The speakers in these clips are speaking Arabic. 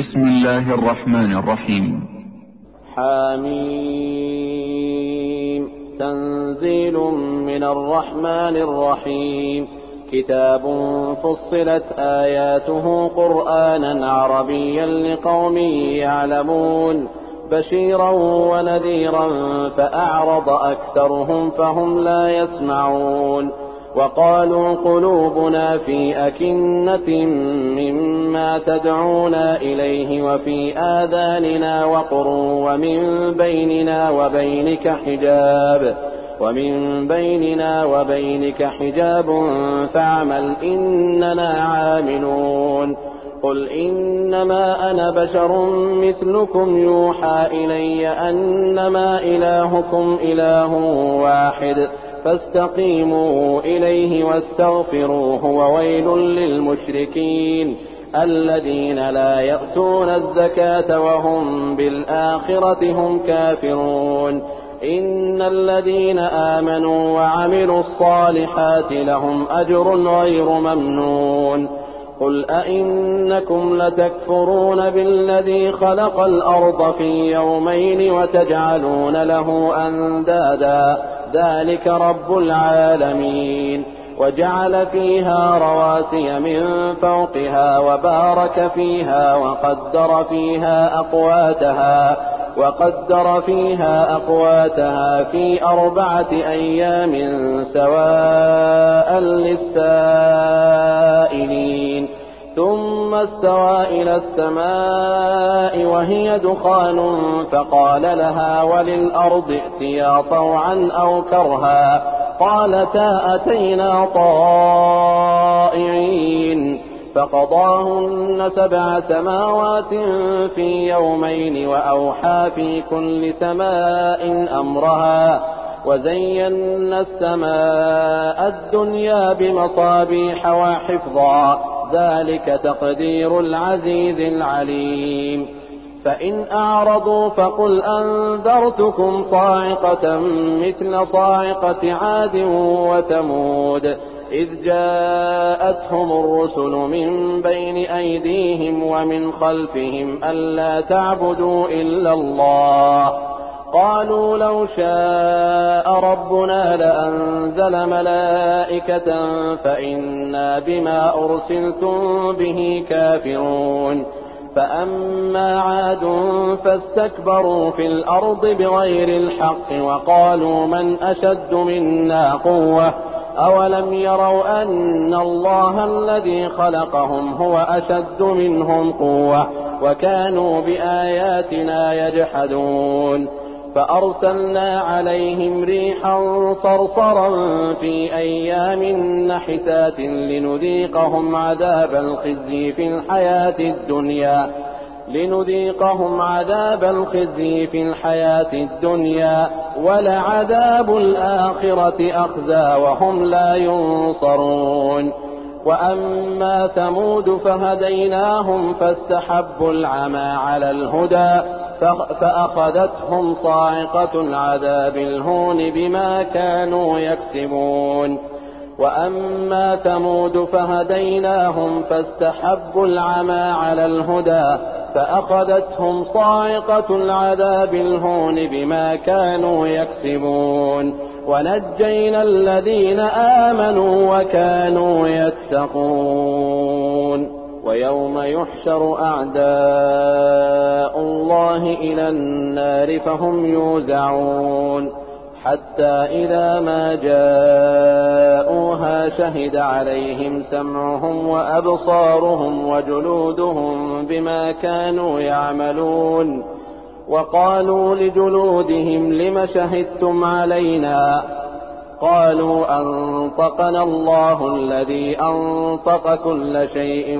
بسم الله الرحمن الرحيم. حميم. تنزيل من الرحمن الرحيم. كتاب فصلت آياته قرآنا عربيا لقوم يعلمون بشيرا ونذيرا فأعرض أكثرهم فهم لا يسمعون. وقالوا قلوبنا في أكنة مما تدعونا إليه وفي آذاننا وقر ومن بيننا وبينك حجاب فاعمل إننا عاملون. قل إنما أنا بشر مثلكم يوحى إلي أنما إلهكم إله واحد فاستقيموا إليه واستغفروه وويل للمشركين الذين لا يأتون الزكاة وهم بالآخرة هم كافرون. إن الذين آمنوا وعملوا الصالحات لهم أجر غير ممنون. قل أئنكم لتكفرون بالذي خلق الأرض في يومين وتجعلون له أندادا ذلك رب العالمين. وجعل فيها رواسي من فوقها وبارك فيها وقدر فيها أقواتها في 4 أيام سواء للسائلين. ثم استوى إلى السماء وهي دخان فقال لها وللأرض ائتيا طوعا أو كرها قالتا أتينا طائعين. فقضاهن 7 سماوات في يومين وأوحى في كل سماء أمرها وزينا السماء الدنيا بمصابيح وحفظا ذلك تقدير العزيز العليم. فإن أعرضوا فقل أنذرتكم صاعقة مثل صاعقة عاد وثمود إذ جاءتهم الرسل من بين أيديهم ومن خلفهم ألا تعبدوا إلا الله قالوا لو شاء ربنا لأنزل ملائكة فإنا بما أرسلتم به كافرون. فأما عاد فاستكبروا في الأرض بغير الحق وقالوا من أشد منا قوة أولم يروا أن الله الذي خلقهم هو أشد منهم قوة وكانوا بآياتنا يجحدون. فأرسلنا عليهم ريحا صرصرا في أيام نحسات لنذيقهم عذاب الخزي في الحياة الدنيا ولعذاب الآخرة أخزى وهم لا ينصرون. وأما ثمود فهديناهم فاستحبوا العمى على الهدى فأخذتهم صاعقة العذاب الهون بما كانوا يكسبون. وأما ثمود فهديناهم فاستحبوا العمى على الهدى فأخذتهم صاعقة العذاب الهون بما كانوا يكسبون. ونجينا الذين آمنوا وكانوا يتقون. ويوم يحشر أعداء الله إلى النار فهم يوزعون حتى إذا ما جاءوها شهد عليهم سمعهم وأبصارهم وجلودهم بما كانوا يعملون. وقالوا لجلودهم لم شهدتم علينا قالوا أنطقنا الله الذي أنطق كل شيء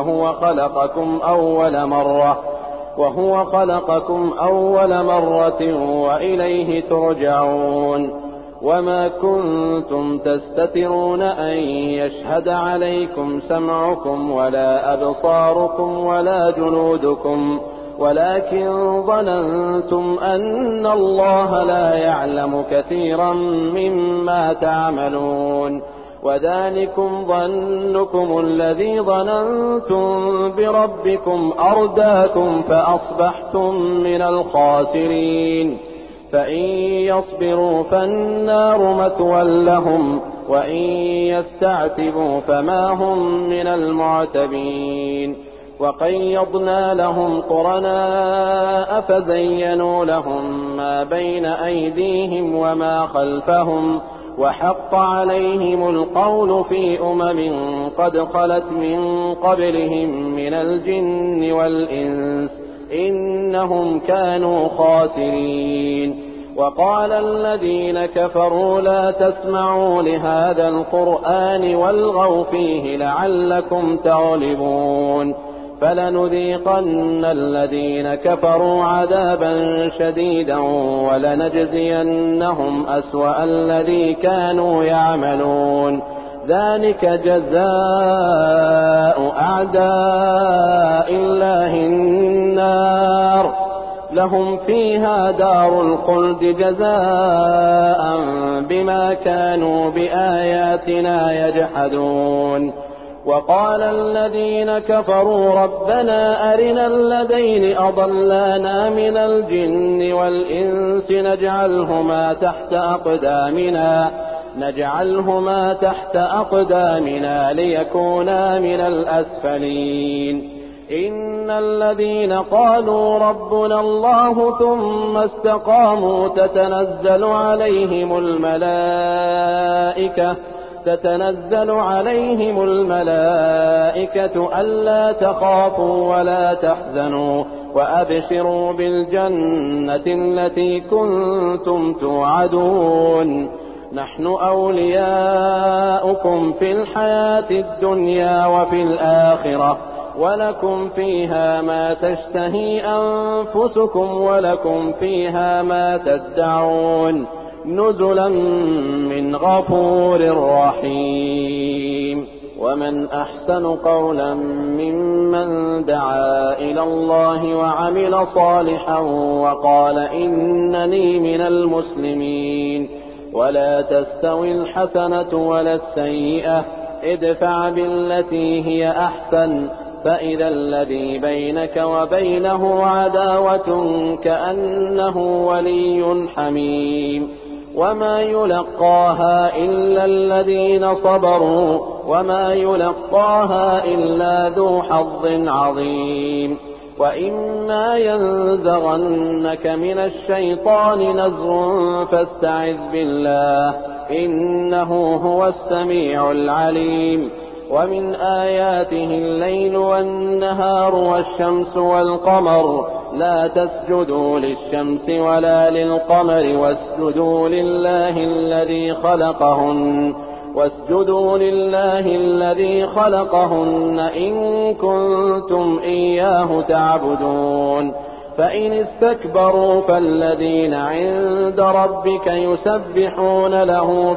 وهو خلقكم أول مرة وإليه ترجعون. وما كنتم تستترون أن يشهد عليكم سمعكم ولا أبصاركم ولا جلودكم ولكن ظننتم أن الله لا يعلم كثيرا مما تعملون. وذلكم ظنكم الذي ظننتم بربكم أرداكم فأصبحتم من الخاسرين. فإن يصبروا فالنار مثوى لهم وإن يستعتبوا فما هم من المعتبين. وقيضنا لهم قرناء فزينوا لهم ما بين أيديهم وما خلفهم وحق عليهم القول في قد خلت من قبلهم من الجن والإنس إنهم كانوا خاسرين. وقال الذين كفروا لا تسمعوا لهذا القرآن والغوا فيه لعلكم تغلبون. فلنذيقن الذين كفروا عذابا شديدا ولنجزينهم أسوأ الذي كانوا يعملون. ذلك جزاء أعداء الله النار لهم فيها دار الخلد جزاء بما كانوا بآياتنا يجحدون. وقال الذين كفروا ربنا أرنا الذين أضلانا من الجن والإنس نجعلهما تحت أقدامنا ليكونا من الأسفلين. إن الذين قالوا ربنا الله ثم استقاموا تتنزل عليهم الملائكة ألا تخافوا ولا تحزنوا وأبشروا بالجنة التي كنتم توعدون. نحن أولياؤكم في الحياة الدنيا وفي الآخرة ولكم فيها ما تشتهي أنفسكم ولكم فيها ما تدعون نزلا من غفور رحيم. ومن أحسن قولا ممن دعا إلى الله وعمل صالحا وقال إنني من المسلمين. ولا تستوي الحسنة ولا السيئة ادفع بالتي هي أحسن فإذا الذي بينك وبينه عداوة كأنه ولي حميم. وما يلقاها إلا الذين صبروا وما يلقاها إلا ذو حظ عظيم. وإما ينزغنك من الشيطان نزغ فاستعذ بالله إنه هو السميع العليم. ومن آياته الليل والنهار والشمس والقمر لا تسجدوا للشمس ولا للقمر واسجدوا لله الذي خلقهن إن كنتم إياه تعبدون. فإن استكبروا فالذين عند ربك يسبحون له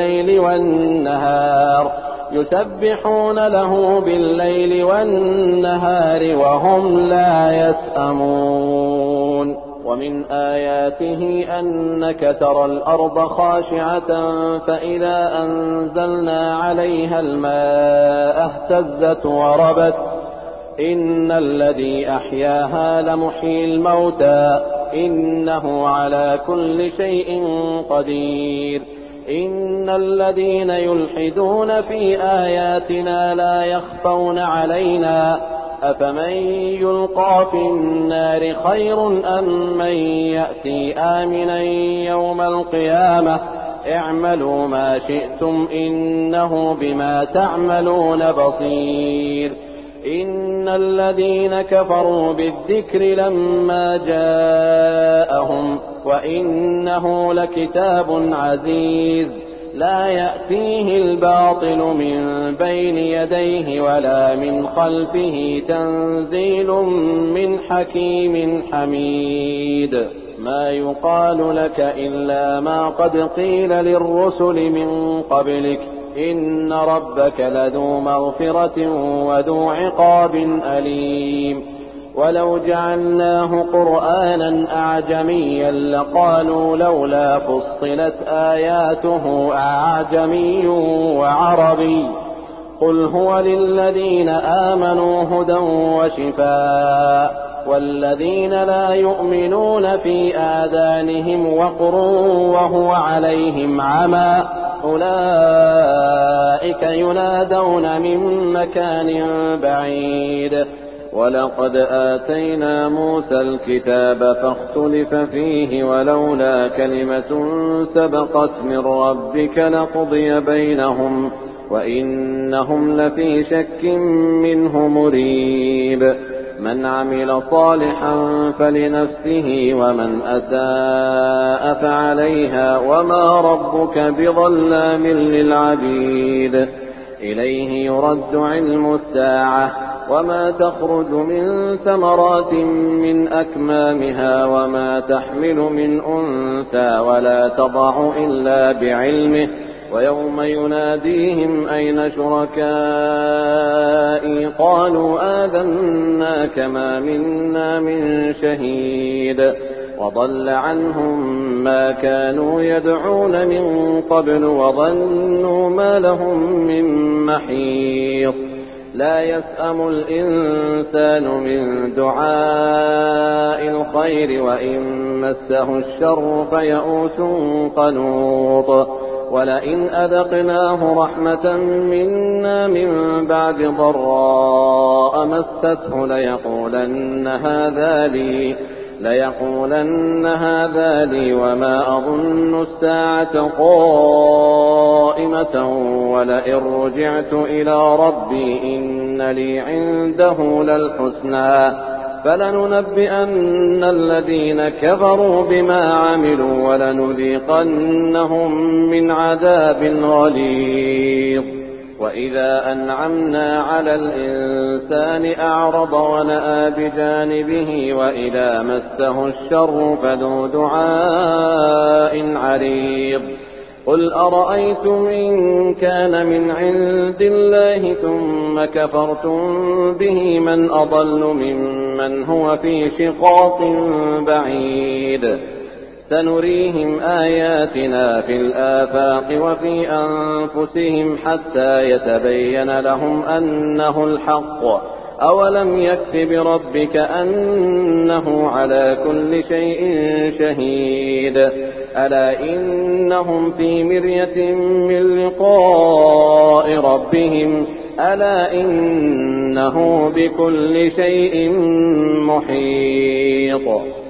بالليل والنهار وهم لا يسأمون. ومن آياته أنك ترى الأرض خاشعة فإذا أنزلنا عليها الماء اهتزت وربت إن الذي أحياها لمحيي الموتى إنه على كل شيء قدير. إن الذين يلحدون في آياتنا لا يخفون علينا أفمن يلقى في النار خير أم من يأتي آمنا يوم القيامة اعملوا ما شئتم إنه بما تعملون بصير. إن الذين كفروا بالذكر لما جاءهم وإنه لكتاب عزيز لا يأتيه الباطل من بين يديه ولا من خلفه تنزيل من حكيم حميد. ما يقال لك إلا ما قد قيل للرسل من قبلك إن ربك لذو مغفرة وذو عقاب أليم. ولو جعلناه قرآنا أعجميا لقالوا لولا فصلت آياته أعجمي وعربي قل هو للذين آمنوا هدى وشفاء والذين لا يؤمنون في آذانهم وقر وهو عليهم عمى أولئك ينادون من مكان بعيد ولقد آتينا موسى الكتاب فاختلف فيه ولولا كلمة سبقت من ربك لقضي بينهم وإنهم لفي شك منه مريب من عمل صالحا فلنفسه ومن أساء فعليها وما ربك بظلام للعبيد إليه يرد علم الساعة وما تخرج من ثمرات من أكمامها وما تحمل من أنثى ولا تضع إلا بعلمه ويوم يناديهم أين شركائي قالوا آذناك ما منا من شهيد وضل عنهم ما كانوا يدعون من قبل وظنوا ما لهم من محيص لا يسأم الإنسان من دعاء الخير وإن مسه الشر فيئوس قنوط ولئن أذقناه رحمة منا من بعد ضراء مسته ليقولن هذا لي وما أظن الساعة قائمة ولئن رجعت إلى ربي إن لي عنده للحسنى فلننبئن الذين كفروا بما عملوا ولنذيقنهم من عذاب غليظ وإذا أنعمنا على الإنسان أعرض ونأى بجانبه وإذا مسه الشر فذو دعاء عريض قل أرأيتم إن كان من عند الله ثم كفرتم به من أضل ممن هو في شقاق بعيد سنريهم آياتنا في الآفاق وفي أنفسهم حتى يتبين لهم أنه الحق أولم يكف بربك أنه على كل شيء شهيد ألا إنهم في مرية من لقاء ربهم ألا إنه بكل شيء محيط